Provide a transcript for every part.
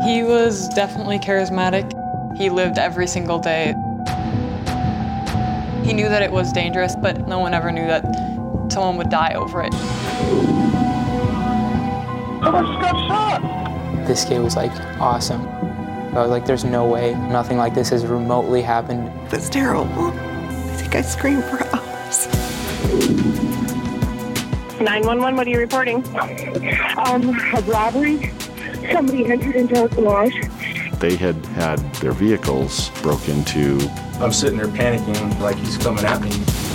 He was definitely charismatic. He lived every single day. He knew that it was dangerous, but no one ever knew that someone would die over it. Someone just got shot! This kid was like awesome. I was like, there's no way nothing like this has remotely happened. That's terrible. I think I screamed for hours. 911, what are you reporting? A robbery. Somebody entered into our garage. They had their vehicles broke into. I'm sitting there panicking like he's coming at me.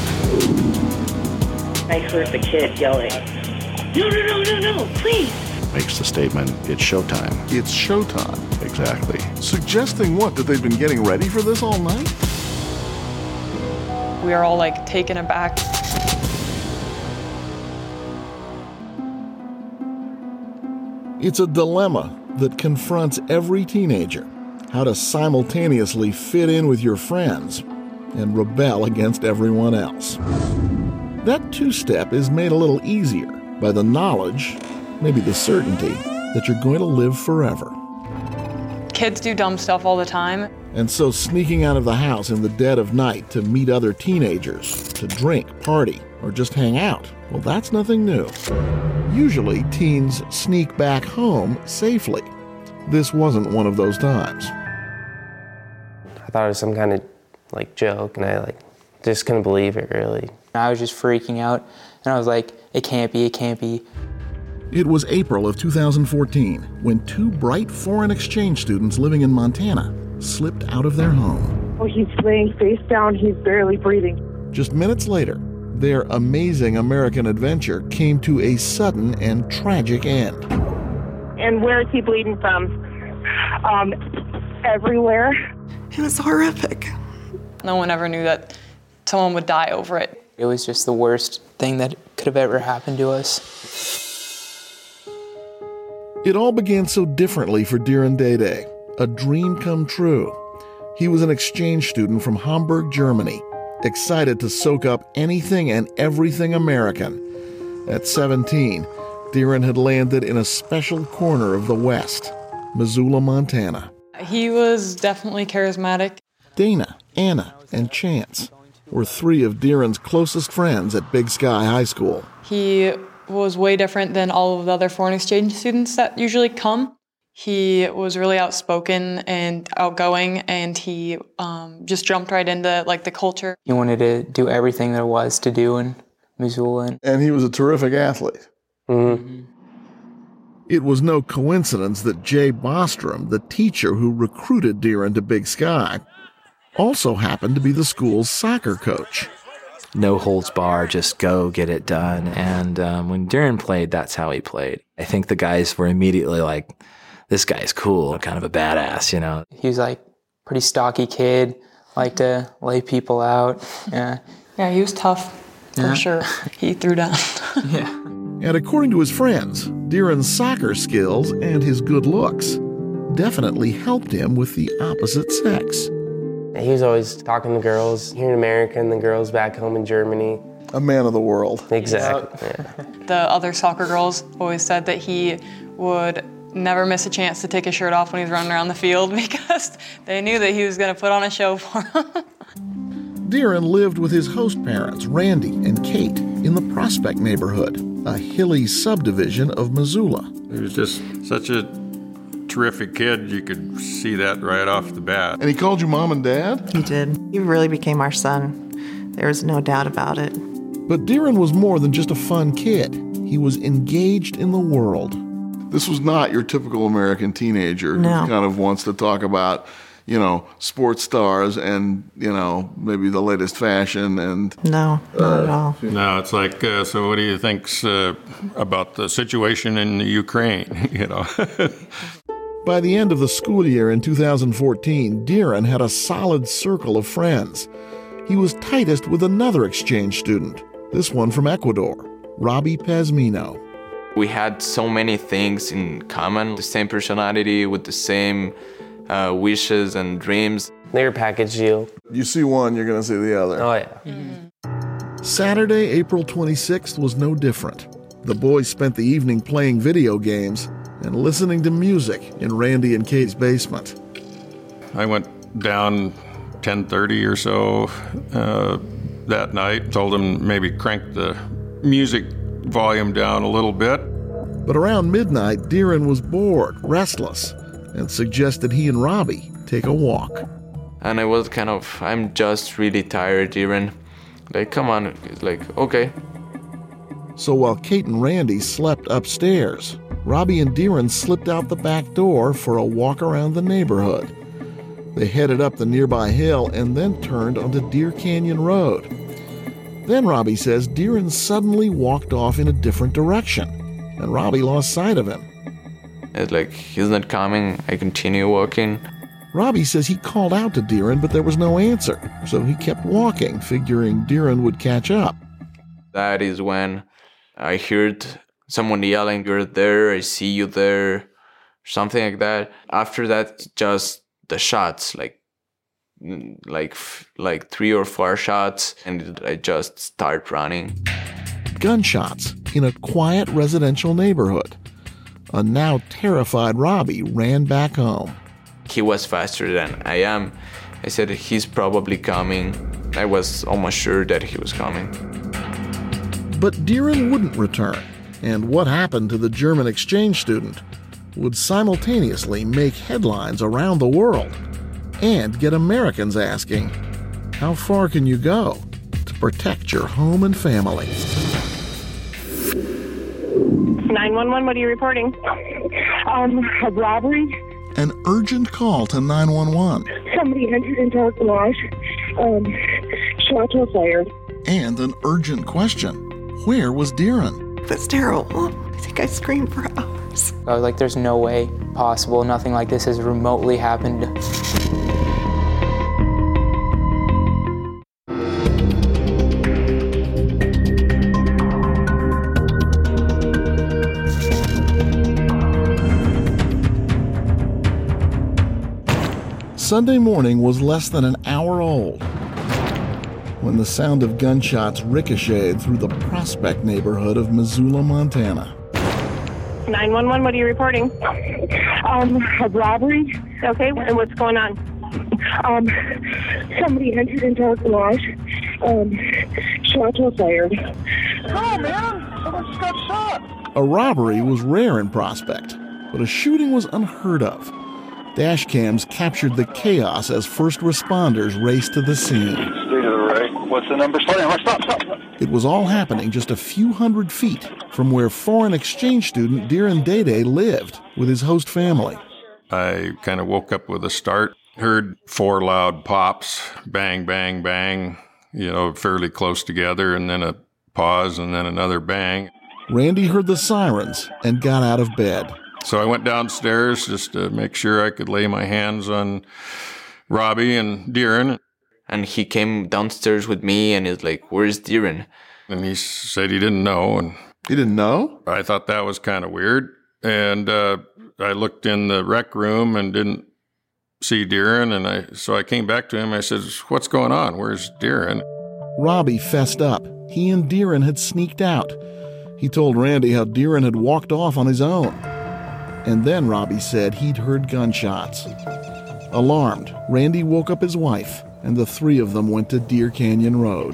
I heard the kid yelling, no, please. Makes the statement, it's showtime. It's showtime. Exactly. Suggesting what? That they've been getting ready for this all night? We are all like taken aback. It's a dilemma that confronts every teenager. How to simultaneously fit in with your friends and rebel against everyone else. That two-step is made a little easier by the knowledge, maybe the certainty, that you're going to live forever. Kids do dumb stuff all the time. And so sneaking out of the house in the dead of night to meet other teenagers, to drink, party, or just hang out, well, that's nothing new. Usually, teens sneak back home safely. This wasn't one of those times. I thought it was some kind of joke, and I just couldn't believe it, really. I was just freaking out, and I was like, it can't be. It was April of 2014 when two bright foreign exchange students living in Montana slipped out of their home. Oh, he's laying face down. He's barely breathing. Just minutes later, their amazing American adventure came to a sudden and tragic end. And where is he bleeding from? Everywhere. It was horrific. No one ever knew that someone would die over it. It was just the worst thing that could have ever happened to us. It all began so differently for Diron Dede, a dream come true. He was an exchange student from Hamburg, Germany, excited to soak up anything and everything American. At 17, Diron had landed in a special corner of the West, Missoula, Montana. He was definitely charismatic. Dana, Anna, and Chance were three of Diron's closest friends at Big Sky High School. He was way different than all of the other foreign exchange students that usually come. He was really outspoken and outgoing, and he just jumped right into the culture. He wanted to do everything there was to do in Missoula. And he was a terrific athlete. Mm-hmm. It was no coincidence that Jay Bostrom, the teacher who recruited Diron to Big Sky, also happened to be the school's soccer coach. No holds bar, just go, get it done. And when Diron played, that's how he played. I think the guys were immediately like, this guy's cool, kind of a badass, you know. He was pretty stocky kid, liked to lay people out. Yeah, he was tough, for sure. He threw down. Yeah. And according to his friends, Diron's soccer skills and his good looks definitely helped him with the opposite sex. He was always talking to girls here in America and the girls back home in Germany. A man of the world. Exactly. Yeah. The other soccer girls always said that he would never miss a chance to take his shirt off when he was running around the field because they knew that he was going to put on a show for them. Diron lived with his host parents, Randy and Kate, in the Prospect neighborhood, a hilly subdivision of Missoula. He was just such a terrific kid. You could see that right off the bat. And he called you mom and dad? He did. He really became our son. There was no doubt about it. But Diron was more than just a fun kid. He was engaged in the world. This was not your typical American teenager who kind of wants to talk about, sports stars and, maybe the latest fashion and... No, not at all. No, it's like, so what do you think about the situation in Ukraine, By the end of the school year in 2014, Diron had a solid circle of friends. He was tightest with another exchange student, this one from Ecuador, Robbie Pazmino. We had so many things in common, the same personality with the same wishes and dreams. They were package deal. You see one, you're going to see the other. Oh, yeah. Mm-hmm. Saturday, April 26th was no different. The boys spent the evening playing video games and listening to music in Randy and Kate's basement. I went down 10:30 or so that night, told him maybe crank the music volume down a little bit. But around midnight, Deeren was bored, restless, and suggested he and Robbie take a walk. And I was I'm just really tired, Deeren. Like, come on. It's like, okay. So while Kate and Randy slept upstairs, Robbie and Deeren slipped out the back door for a walk around the neighborhood. They headed up the nearby hill and then turned onto Deer Canyon Road. Then Robbie says Deeren suddenly walked off in a different direction, and Robbie lost sight of him. It's like, he's not coming. I continue walking. Robbie says he called out to Deeren, but there was no answer, so he kept walking, figuring Deeren would catch up. That is when I heard someone yelling, "You're there, I see you there," something like that. After that, just the shots, like 3 or 4 shots, and I just start running. Gunshots in a quiet residential neighborhood. A now terrified Robbie ran back home. He was faster than I am. I said, he's probably coming. I was almost sure that he was coming. But Deeren wouldn't return, and what happened to the German exchange student would simultaneously make headlines around the world and get Americans asking, how far can you go to protect your home and family? 911, what are you reporting? A robbery. An urgent call to 911. Somebody entered into our garage. Shots were fired. And an urgent question. Where was Deeren? That's terrible. I think I screamed for hours. I was like, there's no way possible. Nothing like this has remotely happened. Sunday morning was less than an hour old when the sound of gunshots ricocheted through the Prospect neighborhood of Missoula, Montana. 911, what are you reporting? A robbery. Okay, and what's going on? Somebody entered into our garage. Shots were fired. Oh, man! Someone just got shot! A robbery was rare in Prospect, but a shooting was unheard of. Dash cams captured the chaos as first responders raced to the scene. Stay to the right. What's the number? Stop. It was all happening just a few hundred feet from where foreign exchange student Deeren Dede lived with his host family. I kind of woke up with a start, heard 4 loud pops, bang, bang, bang, fairly close together, and then a pause and then another bang. Randy heard the sirens and got out of bed. So I went downstairs just to make sure I could lay my hands on Robbie and Deeren. And he came downstairs with me and he's like, "Where's Deeren?" And he said he didn't know. And he didn't know? I thought that was kind of weird. And I looked in the rec room and didn't see Deeren. And so I came back to him. I said, "What's going on? Where's Deeren?" Robbie fessed up. He and Deeren had sneaked out. He told Randy how Deeren had walked off on his own. And then Robbie said he'd heard gunshots. Alarmed, Randy woke up his wife, and the 3 of them went to Deer Canyon Road.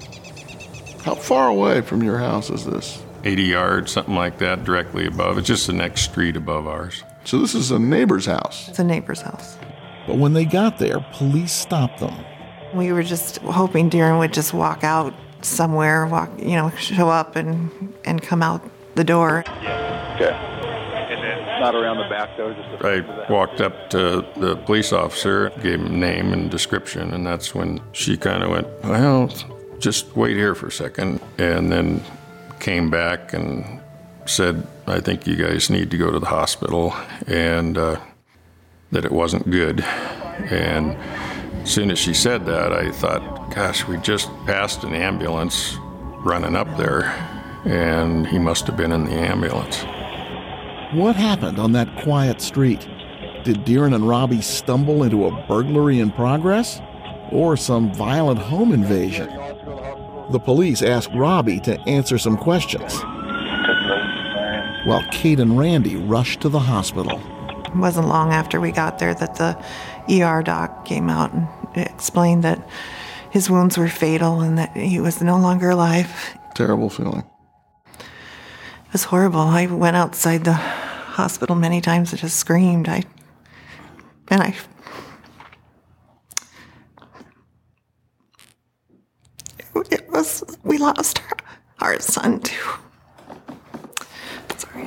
How far away from your house is this? 80 yards, something like that, directly above. It's just the next street above ours. So this is a neighbor's house? It's a neighbor's house. But when they got there, police stopped them. We were just hoping Deeren would just walk out somewhere, show up and come out the door. Yeah, okay. Not around the back, though? I walked up to the police officer, gave him name and description, and that's when she kind of went, "Well, just wait here for a second," and then came back and said, "I think you guys need to go to the hospital," and that it wasn't good. And as soon as she said that, I thought, gosh, we just passed an ambulance running up there, and he must have been in the ambulance. What happened on that quiet street? Did Deeren and Robbie stumble into a burglary in progress? Or some violent home invasion? The police asked Robbie to answer some questions. while Kate and Randy rushed to the hospital. It wasn't long after we got there that the ER doc came out and explained that his wounds were fatal and that he was no longer alive. Terrible feeling. It was horrible. I went outside the hospital many times and just screamed. We lost our son too. Sorry.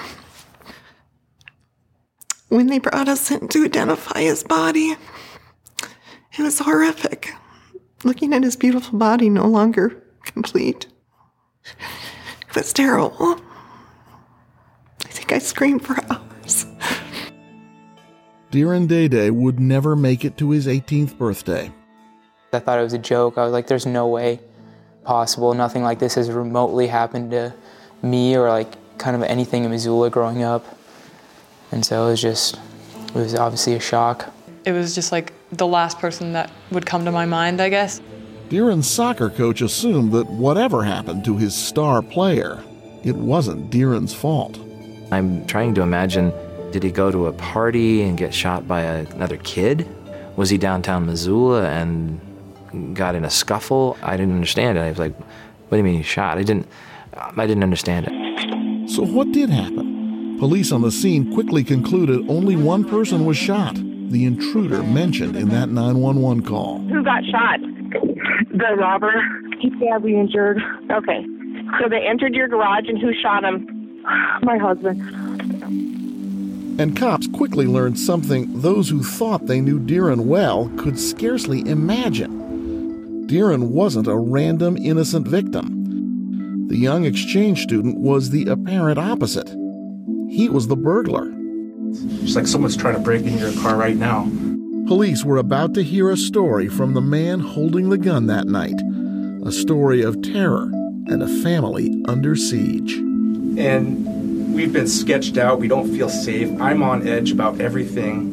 When they brought us in to identify his body, it was horrific. Looking at his beautiful body no longer complete. It was terrible. I think I screamed for hours. Darren Day would never make it to his 18th birthday. I thought it was a joke. I was like, there's no way possible. Nothing like this has remotely happened to me or like kind of anything in Missoula growing up. And so it was obviously a shock. It was just like the last person that would come to my mind, I guess. Darren's soccer coach assumed that whatever happened to his star player, it wasn't Darren's fault. I'm trying to imagine, did he go to a party and get shot by another kid? Was he downtown Missoula and got in a scuffle? I didn't understand it. I was like, what do you mean he shot? I didn't understand it. So what did happen? Police on the scene quickly concluded only one person was shot, the intruder mentioned in that 911 call. Who got shot? The robber. He's badly injured. Okay. So they entered your garage, and who shot him? My husband. And cops quickly learned something those who thought they knew Darren well could scarcely imagine. Darren wasn't a random innocent victim. The young exchange student was the apparent opposite. He was the burglar. It's like someone's trying to break into your car right now. Police were about to hear a story from the man holding the gun that night. A story of terror and a family under siege. And we've been sketched out. We don't feel safe. I'm on edge about everything.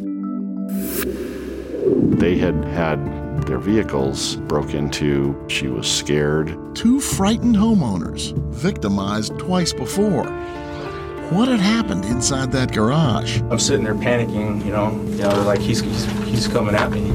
They had their vehicles broke into. She was scared. Two frightened homeowners, victimized twice before. What had happened inside that garage? I'm sitting there panicking, like he's coming at me.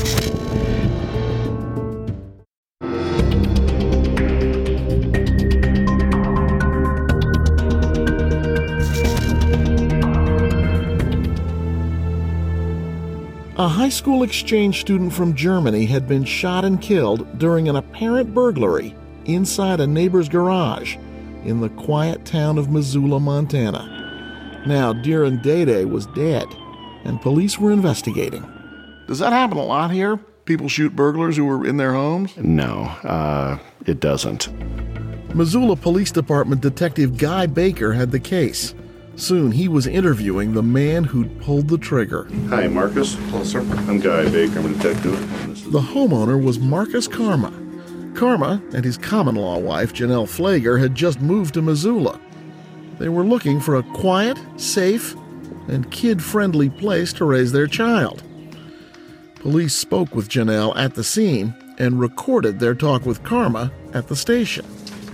A high school exchange student from Germany had been shot and killed during an apparent burglary inside a neighbor's garage in the quiet town of Missoula, Montana. Now, Darren Day was dead, and police were investigating. Does that happen a lot here? People shoot burglars who were in their homes? No, it doesn't. Missoula Police Department Detective Guy Baker had the case. Soon he was interviewing the man who'd pulled the trigger. Hi, Marcus. Hello, sir. I'm Guy Baker. I'm a detective. The homeowner was Marcus Karma. Karma and his common-law wife, Janelle Flager, had just moved to Missoula. They were looking for a quiet, safe, and kid-friendly place to raise their child. Police spoke with Janelle at the scene and recorded their talk with Karma at the station.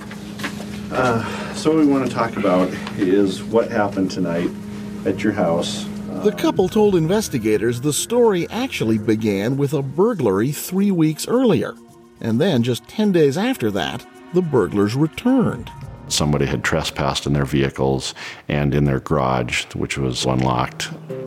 So what we want to talk about is what happened tonight at your house. The couple told investigators the story actually began with a burglary 3 weeks earlier. And then, just 10 days after that, the burglars returned. Somebody had trespassed in their vehicles and in their garage, which was unlocked.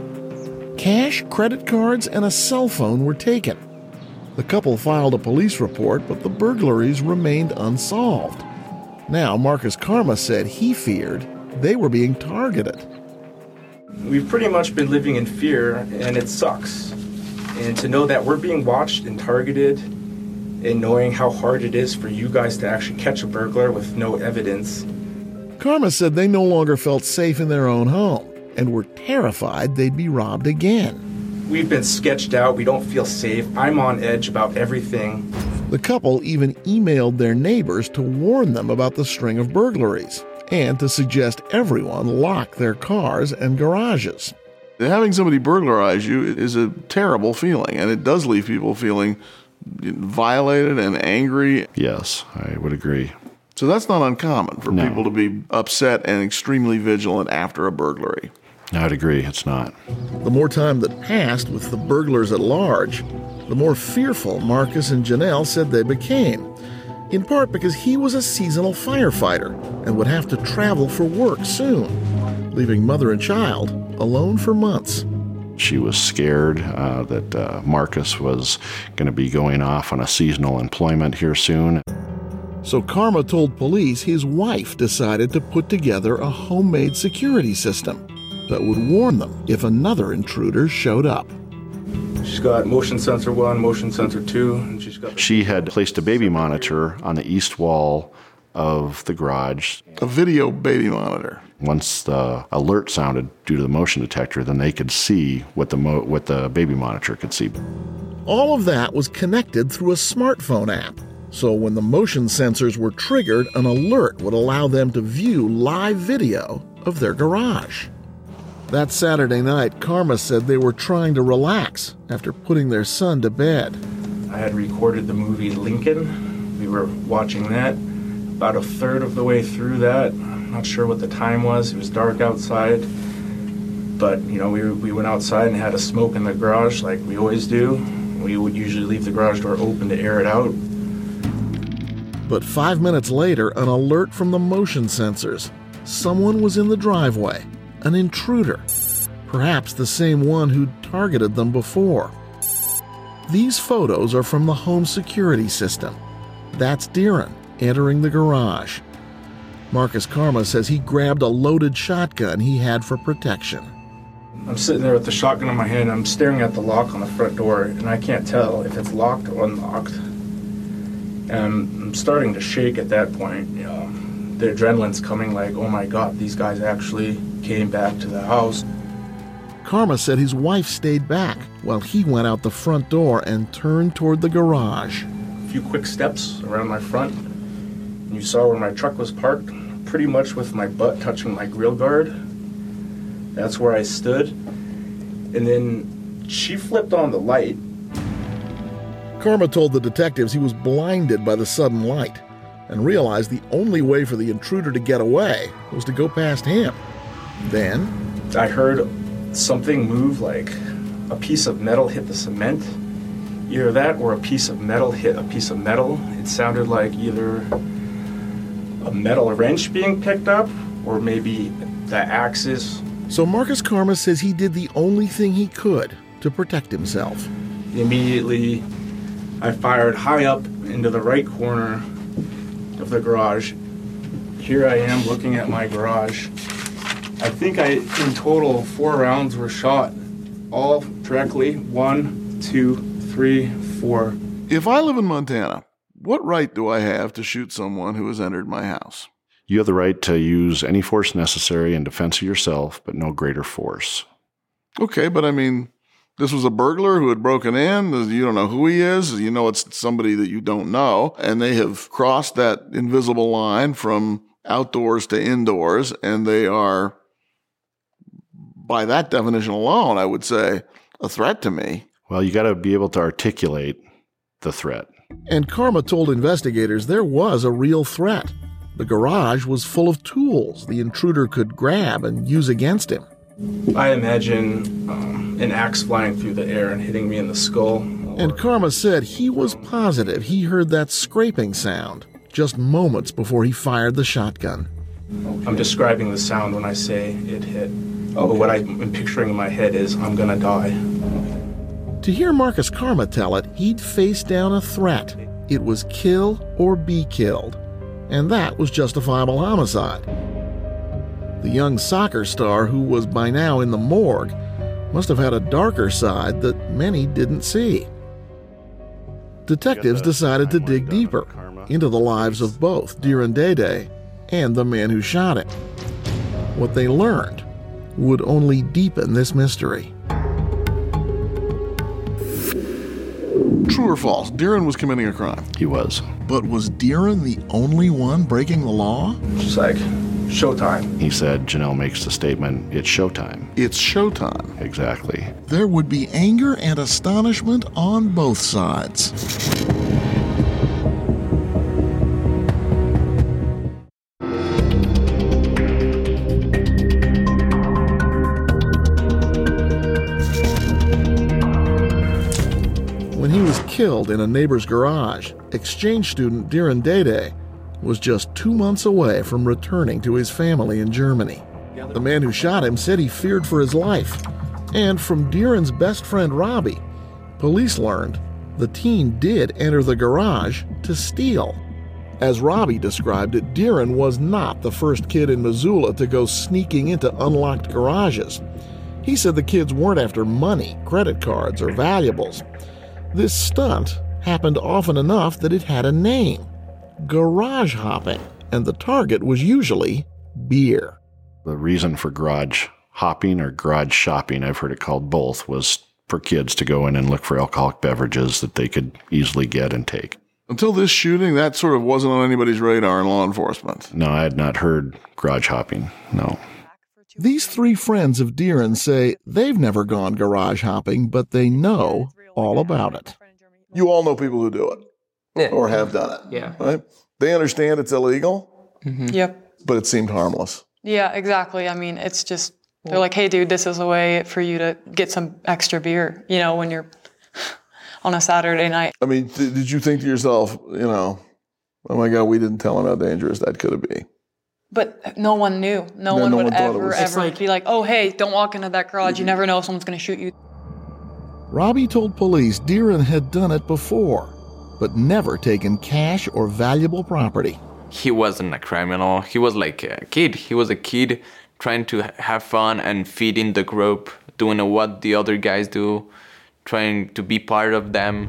Cash, credit cards, and a cell phone were taken. The couple filed a police report, but the burglaries remained unsolved. Now, Marcus Karma said he feared they were being targeted. We've pretty much been living in fear, and it sucks. And to know that we're being watched and targeted, and knowing how hard it is for you guys to actually catch a burglar with no evidence. Karma said they no longer felt safe in their own home and were terrified they'd be robbed again. We've been sketched out. We don't feel safe. I'm on edge about everything. The couple even emailed their neighbors to warn them about the string of burglaries and to suggest everyone lock their cars and garages. Having somebody burglarize you is a terrible feeling, and it does leave people feeling violated and angry. Yes, I would agree. So that's not uncommon for people to be upset and extremely vigilant after a burglary. I'd agree, it's not. The more time that passed with the burglars at large, the more fearful Marcus and Janelle said they became, in part because he was a seasonal firefighter and would have to travel for work soon, leaving mother and child alone for months. She was scared that Marcus was going to be going off on a seasonal employment here soon. So Karma told police his wife decided to put together a homemade security system that would warn them if another intruder showed up. She's got motion sensor 1, motion sensor 2, and she's got... She had placed a baby monitor on the east wall of the garage. A video baby monitor. Once the alert sounded due to the motion detector, then they could see what the baby monitor could see. All of that was connected through a smartphone app. So when the motion sensors were triggered, an alert would allow them to view live video of their garage. That Saturday night, Karma said they were trying to relax after putting their son to bed. I had recorded the movie Lincoln. We were watching that. About a third of the way through that, I'm not sure what the time was. It was dark outside. But, you know, we went outside and had a smoke in the garage like we always do. We would usually leave the garage door open to air it out. But 5 minutes later, an alert from the motion sensors. Someone was in the driveway. An intruder, perhaps the same one who'd targeted them before. These photos are from the home security system. That's Darren entering the garage. Marcus Karma says he grabbed a loaded shotgun he had for protection. I'm sitting there with the shotgun in my hand. I'm staring at the lock on the front door, and I can't tell if it's locked or unlocked. And I'm starting to shake at that point. The adrenaline's coming like, oh my God, these guys actually came back to the house. Karma said his wife stayed back while he went out the front door and turned toward the garage. A few quick steps around my front, and you saw where my truck was parked, pretty much with my butt touching my grill guard. That's where I stood. And then she flipped on the light. Karma told the detectives he was blinded by the sudden light and realized the only way for the intruder to get away was to go past him. Then I heard something move, like a piece of metal hit the cement. Either that or a piece of metal hit a piece of metal. It sounded like either a metal wrench being picked up or maybe the axis. So Marcus Karma says he did the only thing he could to protect himself. Immediately, I fired high up into the right corner of the garage. Here I am looking at my garage. I think in total, 4 rounds were shot, all directly. 1, 2, 3, 4. If I live in Montana, what right do I have to shoot someone who has entered my house? You have the right to use any force necessary in defense of yourself, but no greater force. Okay, but I mean, this was a burglar who had broken in. You don't know who he is. You know it's somebody that you don't know. And they have crossed that invisible line from outdoors to indoors, and they are, by that definition alone, I would say, a threat to me. Well, you got to be able to articulate the threat. And Karma told investigators there was a real threat. The garage was full of tools the intruder could grab and use against him. I imagine an axe flying through the air and hitting me in the skull. And Karma said he was positive he heard that scraping sound just moments before he fired the shotgun. I'm describing the sound when I say it hit. But what I'm picturing in my head is I'm gonna die. To hear Marcus Karma tell it, he'd faced down a threat. It was kill or be killed. And that was justifiable homicide. The young soccer star, who was by now in the morgue, must have had a darker side that many didn't see. Detectives decided to dig deeper into the lives of both Darren Day and the man who shot him. What they learned would only deepen this mystery. True or false? Darren was committing a crime. He was. But was Darren the only one breaking the law? Just like, showtime. He said, Janelle makes the statement, it's showtime. It's showtime. Exactly. There would be anger and astonishment on both sides. killed in a neighbor's garage, exchange student Diron Dede was just 2 months away from returning to his family in Germany. The man who shot him said he feared for his life. And from Diron's best friend Robbie, police learned the teen did enter the garage to steal. As Robbie described it, Diron was not the first kid in Missoula to go sneaking into unlocked garages. He said the kids weren't after money, credit cards, or valuables. This stunt happened often enough that it had a name: garage hopping, and the target was usually beer. The reason for garage hopping or garage shopping, I've heard it called both, was for kids to go in and look for alcoholic beverages that they could easily get and take. Until this shooting, that sort of wasn't on anybody's radar in law enforcement. No, I had not heard garage hopping, no. These three friends of Diron say they've never gone garage hopping, but they know all about it. You all know people who do it. Yeah. Or have done it. Yeah. Right? They understand it's illegal. Mm-hmm. Yep. But it seemed harmless. Yeah, exactly. I mean, it's just, they're like, hey, dude, this is a way for you to get some extra beer, when you're on a Saturday night. I mean, did you think to yourself, oh my God, we didn't tell him how dangerous that could be? But no one knew. No one would ever be like, oh, hey, don't walk into that garage. You never know if someone's going to shoot you. Robbie told police Diron had done it before, but never taken cash or valuable property. He wasn't a criminal. He was like a kid. He was a kid trying to have fun and fit in the group, doing what the other guys do, trying to be part of them.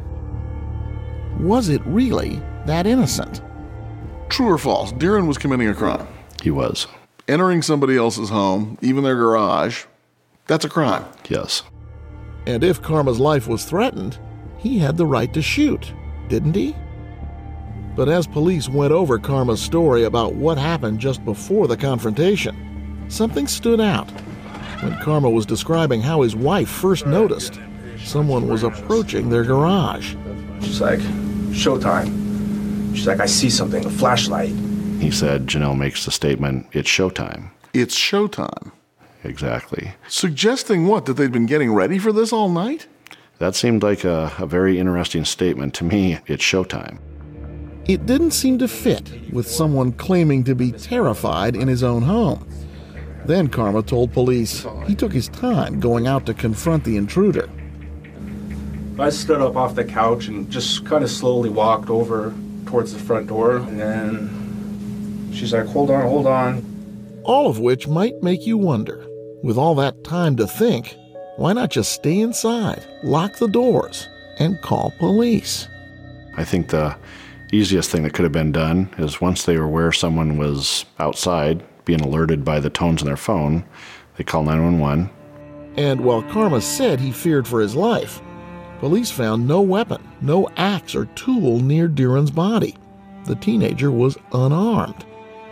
Was it really that innocent? True or false? Diron was committing a crime. He was. Entering somebody else's home, even their garage, that's a crime. Yes. And if Karma's life was threatened, he had the right to shoot, didn't he? But as police went over Karma's story about what happened just before the confrontation, something stood out. When Karma was describing how his wife first noticed someone was approaching their garage. She's like, showtime. She's like, I see something, a flashlight. He said, Janelle makes the statement, it's showtime. It's showtime. Exactly. Suggesting what? That they'd been getting ready for this all night? That seemed like a very interesting statement. To me, it's showtime. It didn't seem to fit with someone claiming to be terrified in his own home. Then Karma told police he took his time going out to confront the intruder. I stood up off the couch and just kind of slowly walked over towards the front door. And then she's like, hold on. All of which might make you wonder, with all that time to think, why not just stay inside, lock the doors, and call police? I think the easiest thing that could have been done is once they were aware someone was outside, being alerted by the tones on their phone, they call 911. And while Karma said he feared for his life, police found no weapon, no axe or tool near Diron's body. The teenager was unarmed.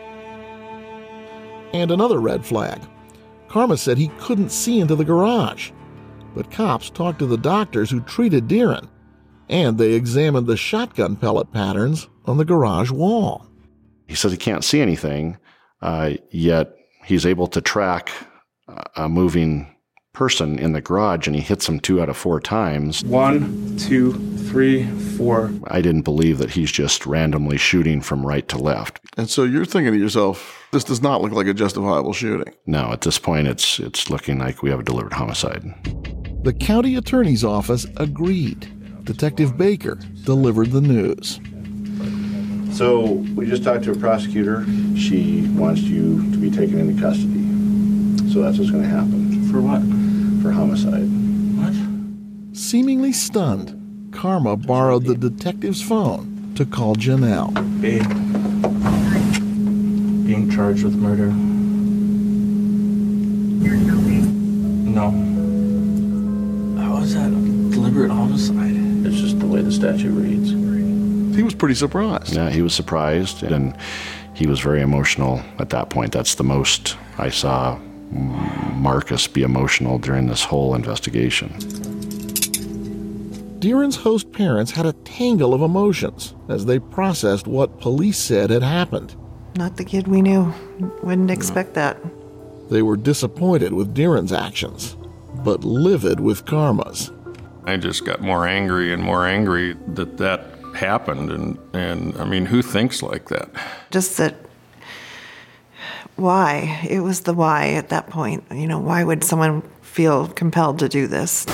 And another red flag. Karma said he couldn't see into the garage. But cops talked to the doctors who treated Diron, and they examined the shotgun pellet patterns on the garage wall. He says he can't see anything, yet he's able to track a moving person in the garage, and he hits him 2 out of 4 times. 1, 2, 3, 4. I didn't believe that he's just randomly shooting from right to left. And so you're thinking to yourself, this does not look like a justifiable shooting. No, at this point, it's looking like we have a deliberate homicide. The county attorney's office agreed. Detective Baker delivered the news. So we just talked to a prosecutor. She wants you to be taken into custody. So that's what's going to happen. For what? For homicide. What? Seemingly stunned, Karma borrowed the detective's phone to call Janelle. Babe. Being charged with murder. No. How is that deliberate homicide? It's just the way the statute reads. He was pretty surprised. Yeah, he was surprised, and he was very emotional at that point. That's the most I saw Marcus be emotional during this whole investigation. Diron's host parents had a tangle of emotions as they processed what police said had happened. Not the kid we knew. Wouldn't expect that. They were disappointed with Diron's actions, but livid with Karma's. I just got more angry and more angry that happened. And I mean, who thinks like that? Just that, why? It was the why at that point. You know, why would someone feel compelled to do this?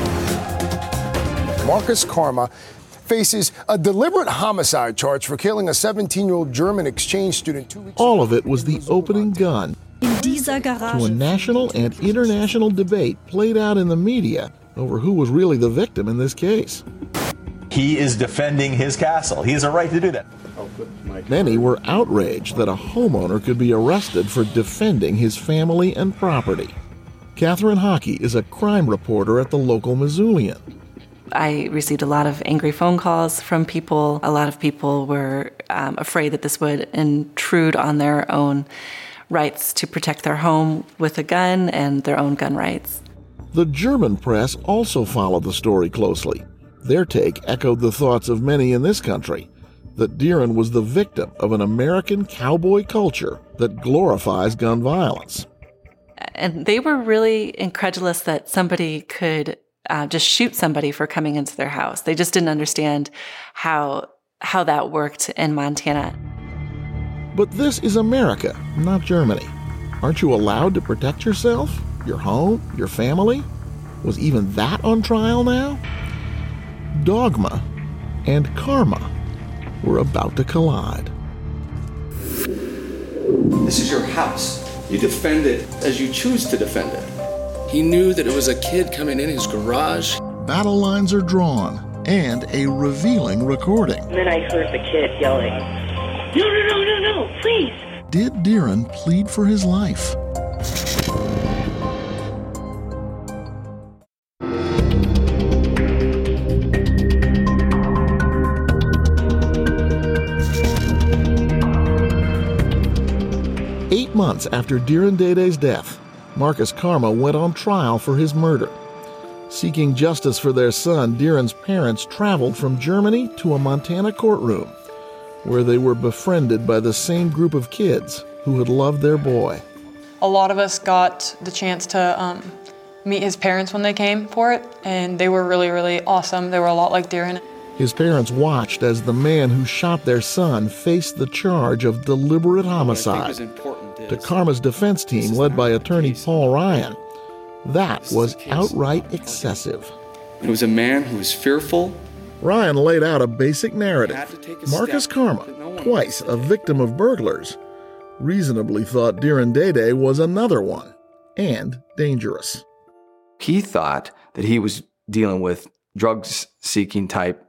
Marcus Karma faces a deliberate homicide charge for killing a 17-year-old German exchange student 2 weeks ago. All of it was the opening gun to a national and international debate played out in the media over who was really the victim in this case. He is defending his castle. He has a right to do that. Many were outraged that a homeowner could be arrested for defending his family and property. Catherine Hockey is a crime reporter at the local Missoulian. I received a lot of angry phone calls from people. A lot of people were afraid that this would intrude on their own rights to protect their home with a gun and their own gun rights. The German press also followed the story closely. Their take echoed the thoughts of many in this country, that Deeren was the victim of an American cowboy culture that glorifies gun violence. And they were really incredulous that somebody could just shoot somebody for coming into their house. They just didn't understand how that worked in Montana. But this is America, not Germany. Aren't you allowed to protect yourself, your home, your family? Was even that on trial now? Dogma and karma were about to collide. This is your house. You defend it as you choose to defend it. He knew that it was a kid coming in his garage. Battle lines are drawn, and a revealing recording. And then I heard the kid yelling, No, please. Did Deeren plead for his life? Months after Deeren Dede's death, Marcus Karma went on trial for his murder. Seeking justice for their son, Deeren's parents traveled from Germany to a Montana courtroom, where they were befriended by the same group of kids who had loved their boy. A lot of us got the chance to meet his parents when they came for it, and they were really, really awesome. They were a lot like Deeren. His parents watched as the man who shot their son faced the charge of deliberate homicide. To Karma's defense team, led by attorney Paul Ryan, that was outright excessive. It was a man who was fearful. Ryan laid out a basic narrative. Marcus Karma, twice a victim of burglars, reasonably thought Deeren Dede was another one, and dangerous. He thought that he was dealing with drug-seeking type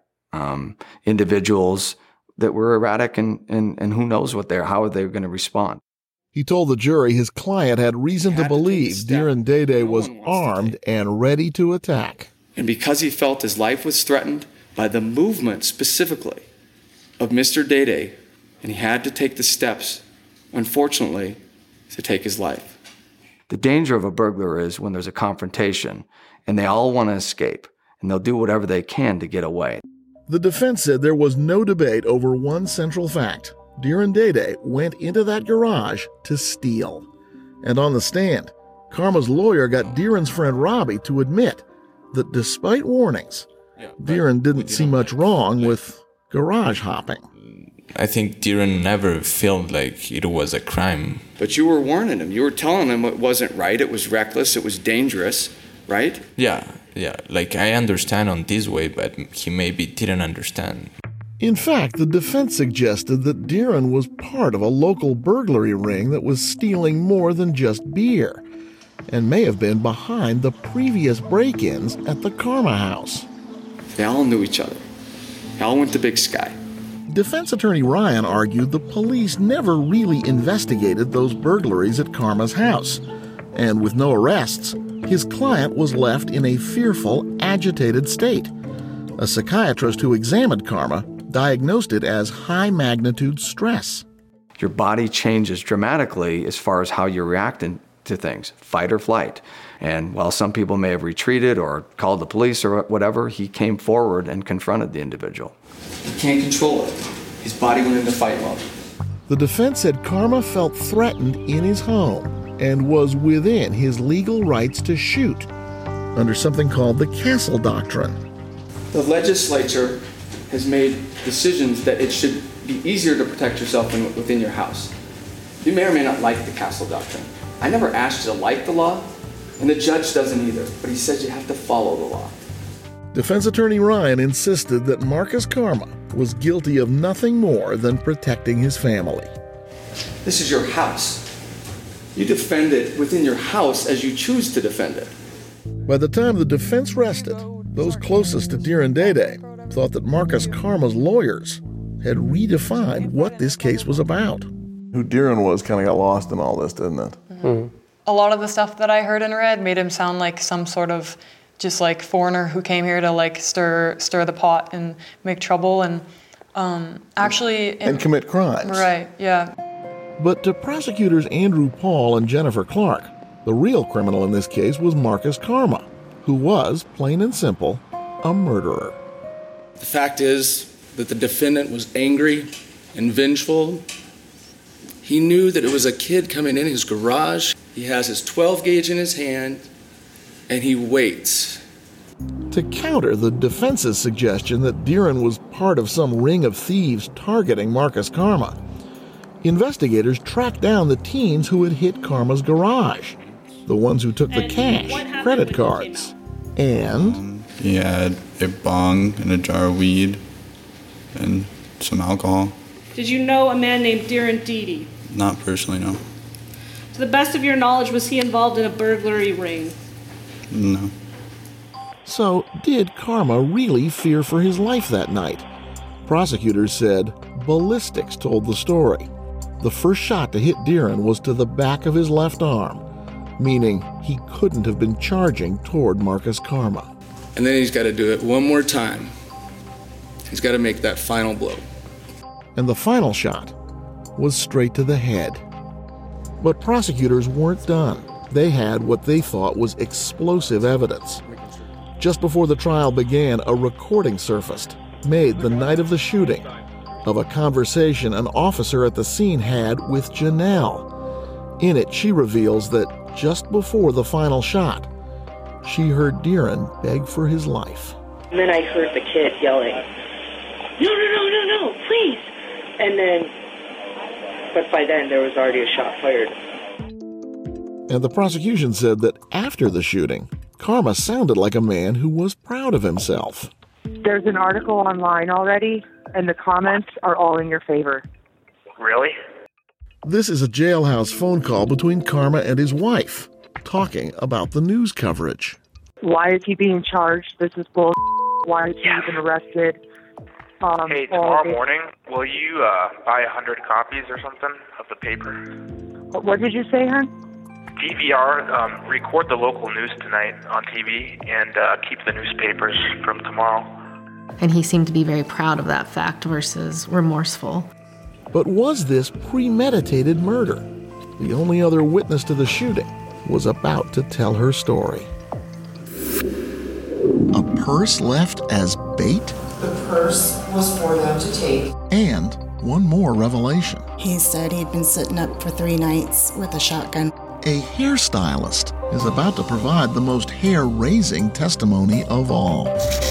individuals that were erratic and who knows how are they going to respond. He told the jury his client had reason to believe Deeren Dede was armed and ready to attack. And because he felt his life was threatened by the movement specifically of Mr. Dede, and he had to take the steps, unfortunately, to take his life. The danger of a burglar is when there's a confrontation and they all want to escape, and they'll do whatever they can to get away. The defense said there was no debate over one central fact. Deeren Dede went into that garage to steal. And on the stand, Karma's lawyer got Deeren's friend Robbie to admit that despite warnings, Deeren didn't see much wrong with garage hopping. I think Deeren never felt like it was a crime. But you were warning him. You were telling him it wasn't right, it was reckless, it was dangerous, right? Yeah. Like I understand on this way, but he maybe didn't understand. In fact, the defense suggested that Deeren was part of a local burglary ring that was stealing more than just beer, and may have been behind the previous break-ins at the Karma house. They all knew each other. They all went to Big Sky. Defense attorney Ryan argued the police never really investigated those burglaries at Karma's house, and with no arrests, his client was left in a fearful, agitated state. A psychiatrist who examined Karma diagnosed it as high-magnitude stress. Your body changes dramatically as far as how you're reacting to things, fight or flight. And while some people may have retreated or called the police or whatever, he came forward and confronted the individual. He can't control it. His body went into fight mode. The defense said Karma felt threatened in his home and was within his legal rights to shoot. under something called the Castle Doctrine. The legislature has made decisions that it should be easier to protect yourself within your house. You may or may not like the Castle Doctrine. I never asked you to like the law, and the judge doesn't either, but he says you have to follow the law. Defense attorney Ryan insisted that Marcus Karma was guilty of nothing more than protecting his family. This is your house. You defend it within your house as you choose to defend it. By the time the defense rested, those closest to Darren Day thought that Marcus Karma's lawyers had redefined what this case was about. Who Darren was kind of got lost in all this, didn't it? Mm-hmm. A lot of the stuff that I heard and read made him sound like some sort of just like foreigner who came here to like stir the pot and make trouble and and commit crimes. Right, yeah. But to prosecutors Andrew Paul and Jennifer Clark, the real criminal in this case was Marcus Karma, who was, plain and simple, a murderer. The fact is that the defendant was angry and vengeful. He knew that it was a kid coming in his garage. He has his 12 gauge in his hand, and he waits. To counter the defense's suggestion that Darren was part of some ring of thieves targeting Marcus Karma, investigators tracked down the teens who had hit Karma's garage, the ones who took the cash, credit cards, and... He had a bong and a jar of weed and some alcohol. Did you know a man named Darren Deedy? Not personally, no. To the best of your knowledge, was he involved in a burglary ring? No. So, did Karma really fear for his life that night? Prosecutors said ballistics told the story. The first shot to hit Darren was to the back of his left arm, meaning he couldn't have been charging toward Marcus Karma. And then he's got to do it one more time. He's got to make that final blow. And the final shot was straight to the head. But prosecutors weren't done. They had what they thought was explosive evidence. Just before the trial began, a recording surfaced, made the night of the shooting, of a conversation an officer at the scene had with Janelle. In it, she reveals that just before the final shot, she heard Darren beg for his life. And then I heard the kid yelling, no, please. And then, but by then there was already a shot fired. And the prosecution said that after the shooting, Karma sounded like a man who was proud of himself. There's an article online already, and the comments are all in your favor. Really? This is a jailhouse phone call between Karma and his wife, talking about the news coverage. Why is he being charged? This is bull. Why is he even arrested? Hey, tomorrow morning, will you buy 100 copies or something of the paper? What did you say, hon? DVR, record the local news tonight on TV and keep the newspapers from tomorrow. And he seemed to be very proud of that fact versus remorseful. But was this premeditated murder? The only other witness to the shooting was about to tell her story. A purse left as bait? The purse was for them to take. And one more revelation. He said he'd been sitting up for 3 nights with a shotgun. A hairstylist is about to provide the most hair-raising testimony of all.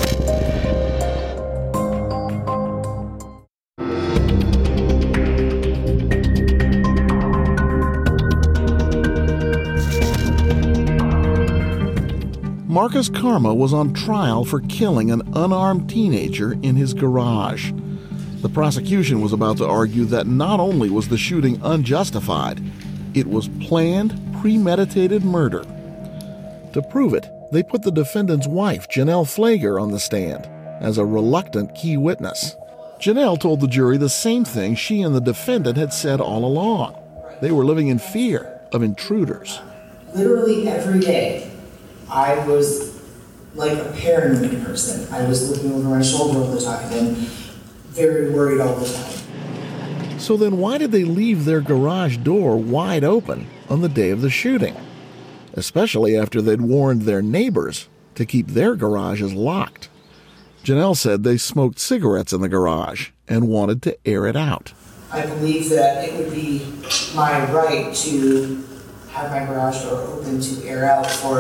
Marcus Karma was on trial for killing an unarmed teenager in his garage. The prosecution was about to argue that not only was the shooting unjustified, it was planned, premeditated murder. To prove it, they put the defendant's wife, Janelle Flager, on the stand as a reluctant key witness. Janelle told the jury the same thing she and the defendant had said all along. They were living in fear of intruders. Literally every day, I was like a paranoid person. I was looking over my shoulder all the time and very worried all the time. So then why did they leave their garage door wide open on the day of the shooting? Especially after they'd warned their neighbors to keep their garages locked. Janelle said they smoked cigarettes in the garage and wanted to air it out. I believe that it would be my right to have my garage door open to air out for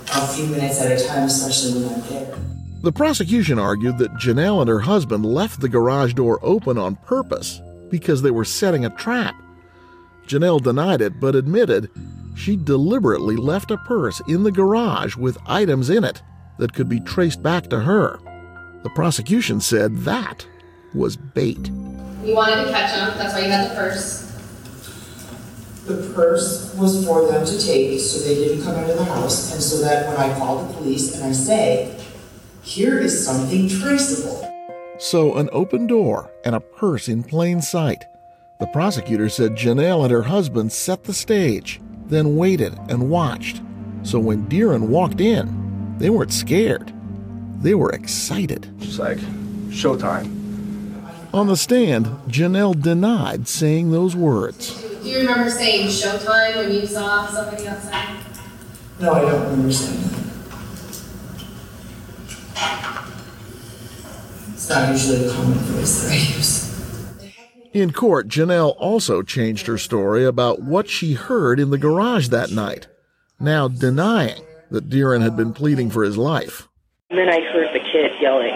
a few minutes at a time, especially when I'm there. The prosecution argued that Janelle and her husband left the garage door open on purpose because they were setting a trap. Janelle denied it, but admitted she deliberately left a purse in the garage with items in it that could be traced back to her. The prosecution said that was bait. You wanted to catch them, that's why you had the purse. The purse was for them to take so they didn't come into the house, and so that when I call the police and I say, here is something traceable. So an open door and a purse in plain sight. The prosecutor said Janelle and her husband set the stage, then waited and watched. So when Deeren walked in, they weren't scared. They were excited. It's like showtime. On the stand, Janelle denied saying those words. Do you remember saying showtime when you saw somebody outside? No, I don't remember saying that. It's not usually a common phrase that I use. In court, Janelle also changed her story about what she heard in the garage that night, now denying that Deeren had been pleading for his life. And then I heard the kid yelling,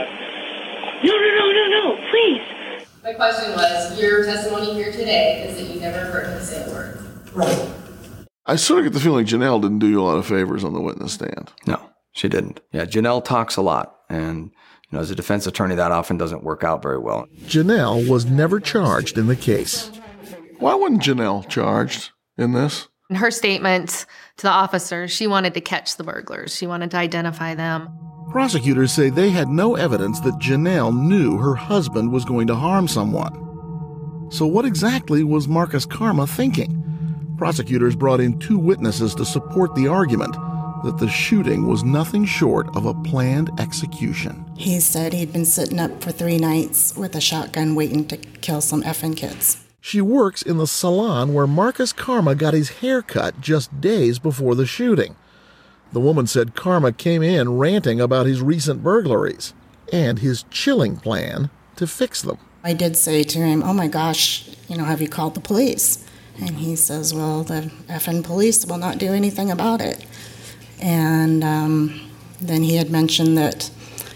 no, please. My question was, your testimony here today is that you never heard him say a word. Right. I sort of get the feeling Janelle didn't do you a lot of favors on the witness stand. No, she didn't. Yeah, Janelle talks a lot, and as a defense attorney, that often doesn't work out very well. Janelle was never charged in the case. Why wasn't Janelle charged in this? In her statement to the officers, she wanted to catch the burglars. She wanted to identify them. Prosecutors say they had no evidence that Janelle knew her husband was going to harm someone. So what exactly was Marcus Karma thinking? Prosecutors brought in 2 witnesses to support the argument that the shooting was nothing short of a planned execution. He said he'd been sitting up for 3 nights with a shotgun waiting to kill some effing kids. She works in the salon where Marcus Karma got his hair cut just days before the shooting. The woman said Karma came in ranting about his recent burglaries and his chilling plan to fix them. I did say to him, oh my gosh, have you called the police? And he says, well, the effing police will not do anything about it. And then he had mentioned that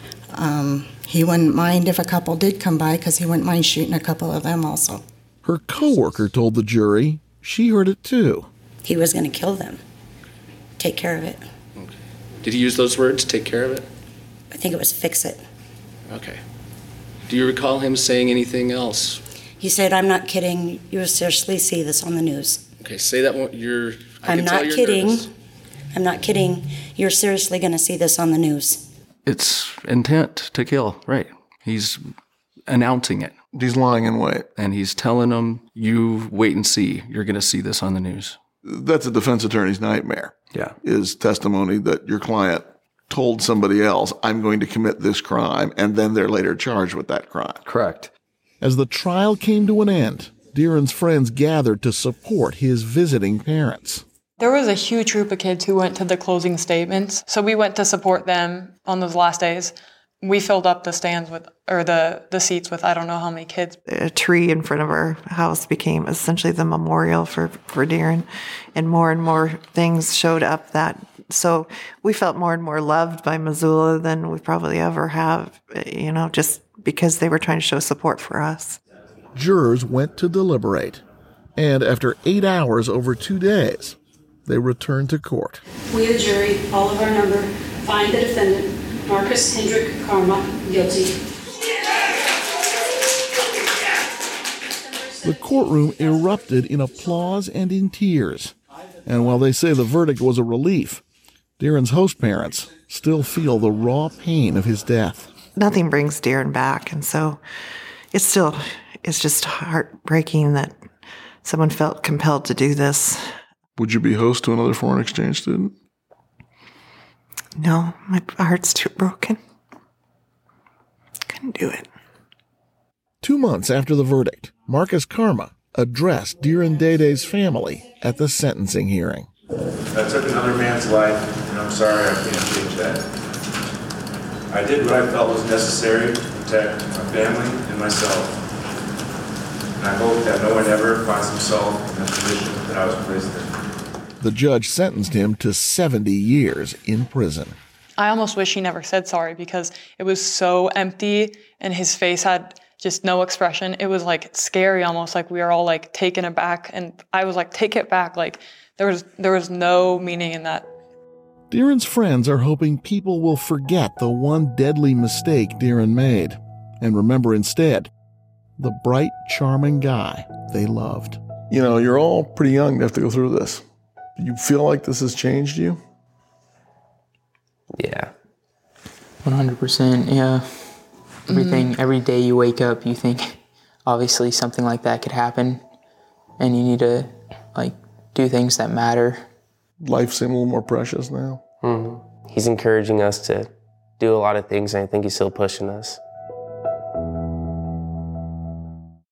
he wouldn't mind if a couple did come by because he wouldn't mind shooting a couple of them also. Her coworker told the jury she heard it too. He was going to kill them. Take care of it. Okay. Did he use those words, take care of it? I think it was fix it. Okay. Do you recall him saying anything else? He said, I'm not kidding. You'll seriously see this on the news. Okay, say that one. I'm not kidding. I'm not kidding. You're seriously going to see this on the news. It's intent to kill, right? He's announcing it. He's lying in wait. And he's telling them, you wait and see. You're going to see this on the news. That's a defense attorney's nightmare. Yeah. Is testimony that your client told somebody else, I'm going to commit this crime, and then they're later charged with that crime. Correct. As the trial came to an end, Deeren's friends gathered to support his visiting parents. There was a huge group of kids who went to the closing statements, so we went to support them on those last days. We filled up the stands the seats with I don't know how many kids. A tree in front of our house became essentially the memorial for Deeren, and more things showed up so we felt more and more loved by Missoula than we probably ever have, just because they were trying to show support for us. Jurors went to deliberate, and after 8 hours over 2 days, they returned to court. We, the jury, all of our number, find the defendant, Marcus Hendrick Karma, guilty. The courtroom erupted in applause and in tears. And while they say the verdict was a relief, Deeren's host parents still feel the raw pain of his death. Nothing brings Deeren back, and so it's just heartbreaking that someone felt compelled to do this. Would you be host to another foreign exchange student? No, my heart's too broken. Couldn't do it. 2 months after the verdict, Marcus Karma addressed Deeren Dede's family at the sentencing hearing. I took another man's life, and I'm sorry I can't change that. I did what I felt was necessary to protect my family and myself. And I hope that no one ever finds himself in the position that I was placed in. The judge sentenced him to 70 years in prison. I almost wish he never said sorry because it was so empty and his face had just no expression. It was like scary almost, like we were all like taken aback, and I was like, take it back. Like there was no meaning in that. Darren's friends are hoping people will forget the one deadly mistake Darren made and remember instead the bright, charming guy they loved. You know, you're all pretty young to have to go through this. Do you feel like this has changed you? Yeah. 100%, yeah. Every day you wake up, you think, obviously something like that could happen, and you need to, like, do things that matter. Life seems a little more precious now. Mm-hmm. He's encouraging us to do a lot of things, and I think he's still pushing us.